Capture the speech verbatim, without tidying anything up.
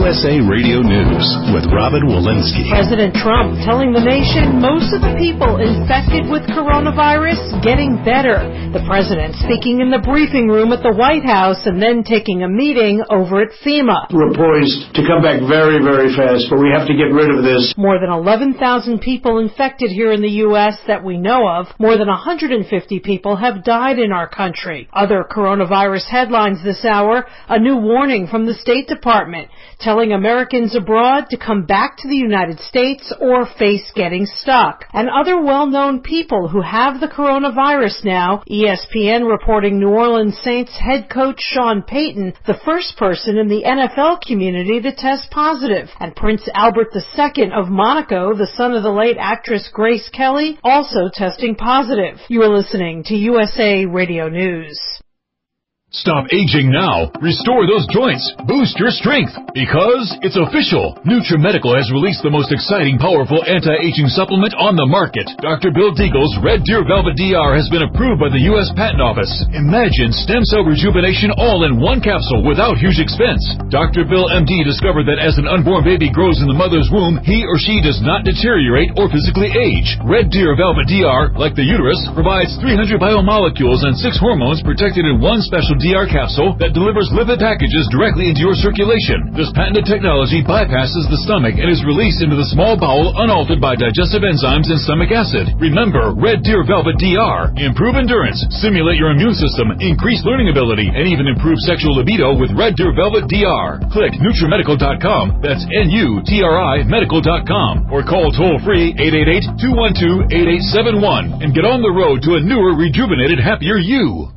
S A Radio News with Robin Walensky. President Trump telling the nation most of the people infected with coronavirus getting better. The president speaking in the briefing room at the White House and then taking a meeting over at FEMA. We're poised to come back very, very fast, but we have to get rid of this. More than eleven thousand people infected here in the U S that we know of. More than one hundred fifty people have died in our country. Other coronavirus headlines this hour, a new warning from the State Department telling Americans abroad to come back to the United States or face getting stuck. And other well-known people who have the coronavirus now. E S P N reporting New Orleans Saints head coach Sean Payton, the first person in the N F L community to test positive. And Prince Albert the Second of Monaco, the son of the late actress Grace Kelly, also testing positive. You are listening to U S A Radio News. Stop aging now. Restore those joints. Boost your strength. Because it's official. NutriMedical has released the most exciting, powerful anti-aging supplement on the market. Doctor Bill Deagle's Red Deer Velvet D R has been approved by the U S Patent Office. Imagine stem cell rejuvenation all in one capsule without huge expense. Doctor Bill M D discovered that as an unborn baby grows in the mother's womb, he or she does not deteriorate or physically age. Red Deer Velvet D R, like the uterus, provides three hundred biomolecules and six hormones protected in one special D R capsule that delivers lipid packages directly into your circulation. This patented technology bypasses the stomach and is released into the small bowel unaltered by digestive enzymes and stomach acid. Remember, Red Deer Velvet D R. Improve endurance, stimulate your immune system, increase learning ability, and even improve sexual libido with Red Deer Velvet D R. Click NutriMedical dot com, that's N U T R I Medical dot com, or call toll-free eight eight eight, two one two, eight eight seven one and get on the road to a newer, rejuvenated, happier you.